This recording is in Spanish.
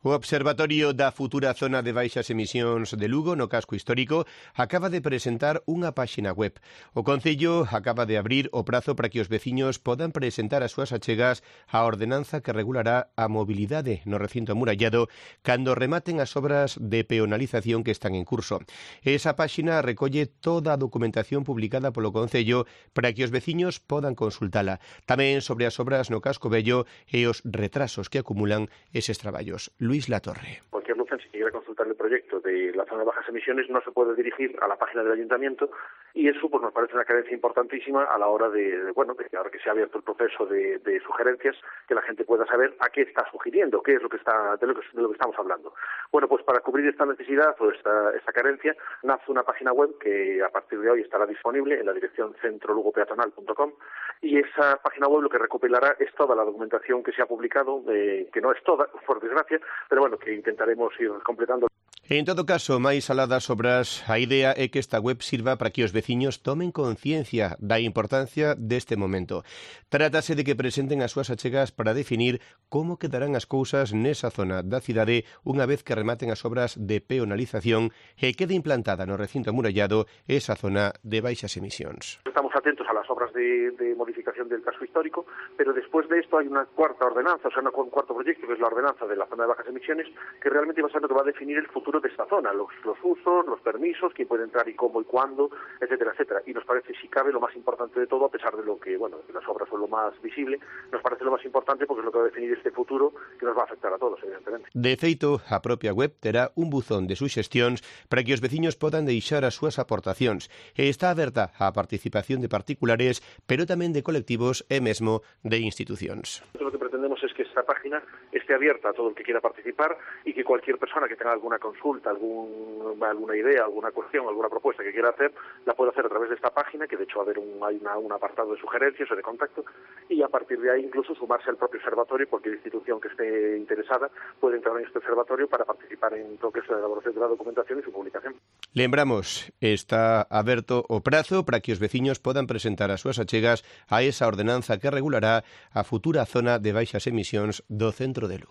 O Observatorio da futura zona de baixas emisións de Lugo, no casco histórico, acaba de presentar unha páxina web. O Concello acaba de abrir o prazo para que os veciños podan presentar as súas achegas á ordenanza que regulará a mobilidade no recinto amurallado cando rematen as obras de peonalización que están en curso. Esa páxina recolle toda a documentación publicada polo Concello para que os veciños podan consultala. Tamén sobre as obras no casco vello e os retrasos que acumulan eses traballos. Luis Latorre. Cualquier lucense que quiera consultar el proyecto de la zona de bajas emisiones no se puede dirigir a la página del ayuntamiento y eso pues nos parece una carencia importantísima a la hora de que ahora que se ha abierto el proceso de sugerencias, que la gente pueda saber a qué está sugiriendo, qué es lo que está de lo que estamos hablando. Bueno, pues para cubrir esta necesidad o esta carencia nace una página web que a partir de hoy estará disponible en la dirección centrolugopeatonal.com y esa página web lo que recopilará es toda la documentación que se ha publicado, que no es toda, por desgracia, pero bueno, que intentaremos ir completando. En todo caso, máis alá das obras, a idea é que esta web sirva para que os veciños tomen conciencia da importancia deste momento. Trátase de que presenten as súas achegas para definir como quedarán as cousas nesa zona da cidade unha vez que rematen as obras de peonalización e quede implantada no recinto amurallado esa zona de baixas emisións. Estamos atentos a las obras de modificación del casco histórico, pero después de esto hay una cuarta ordenanza, o sea, un cuarto proyecto, que es la ordenanza de la zona de bajas emisiones, que realmente va a ser lo que va a definir el futuro de esta zona, los usos, los permisos, quién puede entrar y cómo y cuándo, etcétera, etcétera. Y nos parece, si cabe, lo más importante de todo, a pesar de lo que, bueno, que las obras son lo más visible, nos parece lo más importante porque es lo que va a definir este futuro que nos va a afectar a todos, evidentemente. De feito, a propia web terá un buzón de suxestións para que os veciños podan deixar as súas aportacións e está aberta á participación de particulares, pero tamén de colectivos e mesmo de institucións. Lo que pretendemos es que esta página esté abierta a todo el que quiera participar y que cualquier persona que tenga alguna consulta, alguna idea, alguna cuestión, alguna propuesta que quiera hacer, la puede hacer a través de esta página, que de hecho va a haber un apartado de sugerencias o de contacto, y a partir de ahí incluso sumarse al propio observatorio, cualquier institución que esté interesada puede entrar en este observatorio para participar en todo que es la elaboración de la documentación y su publicación. Lembramos, está aberto o prazo para que os veciños podan presentar as súas achegas a esa ordenanza que regulará a futura zona de baixas emisións do centro de Lugo.